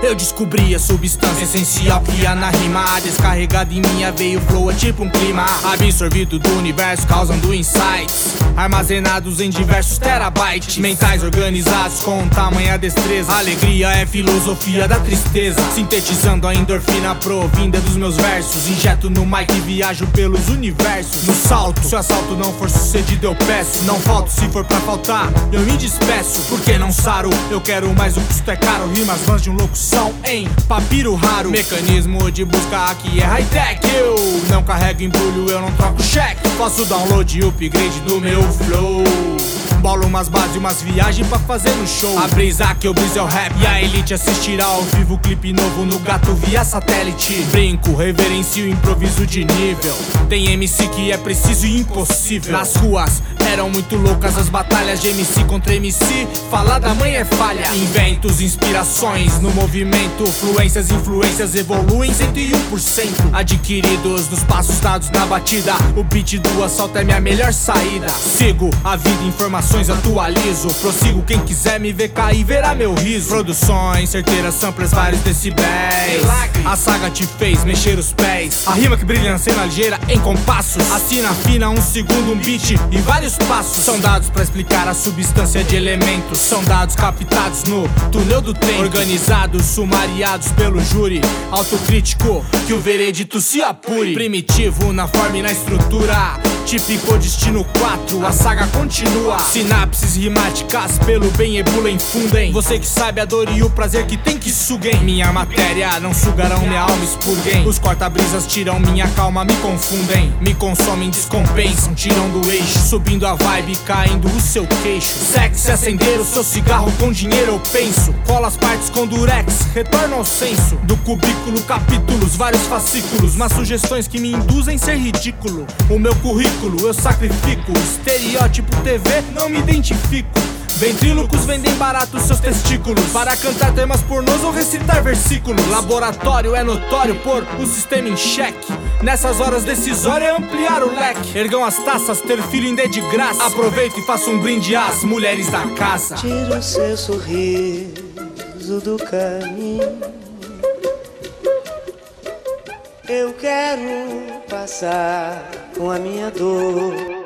eu descobri a substância essencial que há na rima. Descarregada em minha veia, o flow é tipo um clima absorvido do universo, causando insights armazenados em diversos terabytes mentais organizados com tamanha destreza. Alegria é filosofia da tristeza, sintetizando a endorfina provinda dos meus versos. Injeto no mic e viajo pelos universos. No salto, se o assalto não for sucedido eu peço. Não falto, se for pra faltar eu me despeço. Porque não saro, eu quero mais, o custo é caro. Rimas vãs de locução em papiro raro. Mecanismo de busca aqui é high-tech. Eu não carrego embrulho, eu não troco cheque. Faço download e upgrade do meu flow. Bolo umas bases e umas viagens pra fazer no show. A brisa que eu briso é o rap e a elite assistirá ao vivo clipe novo no gato via satélite. Brinco, reverencio improviso de nível. Tem MC que é preciso e impossível. Nas ruas eram muito loucas as batalhas de MC contra MC. Falar da mãe é falha. Inventos, inspirações no movimento. Fluências, influências evoluem 101%. Adquiridos nos passos dados na batida. O beat do assalto é minha melhor saída. Sigo a vida, informações atualizo. Prossigo, quem quiser me ver cair verá meu riso. Produções, certeiras, samplers, vários decibéis. A saga te fez mexer os pés. A rima que brilha na cena ligeira em compassos. Assina fina, um segundo, um beat e vários passos. São dados pra explicar a substância de elementos. São dados captados no túnel do tempo. Organizados, sumariados pelo júri. Autocrítico, que o veredito se apure. Primitivo na forma e na estrutura. Típico destino 4, a saga continua. Sinapses rimáticas pelo bem ebulem, fundem. Você que sabe a dor e o prazer que tem que suguem. Minha matéria não sugarão, minha alma expurguem. Os corta-brisas tiram minha calma, me confundem. Me consomem, descompensam, tiram do eixo. Subindo a vibe, caindo o seu queixo. Sexo, acender o seu cigarro com dinheiro eu penso. Cola as partes com durex, retorno ao senso. Do cubículo, capítulos, vários fascículos. Mas sugestões que me induzem ser ridículo. O meu currículo eu sacrifico. Estereótipo TV, não me identifico. Ventrílocos vendem barato seus testículos para cantar temas pornôs ou recitar versículos. Laboratório é notório pôr o sistema em xeque. Nessas horas decisórias é ampliar o leque. Ergam as taças, ter filho ainda é de graça. Aproveito e faço um brinde às mulheres da casa. Tira o seu sorriso do caminho. Eu quero passar com a minha dor.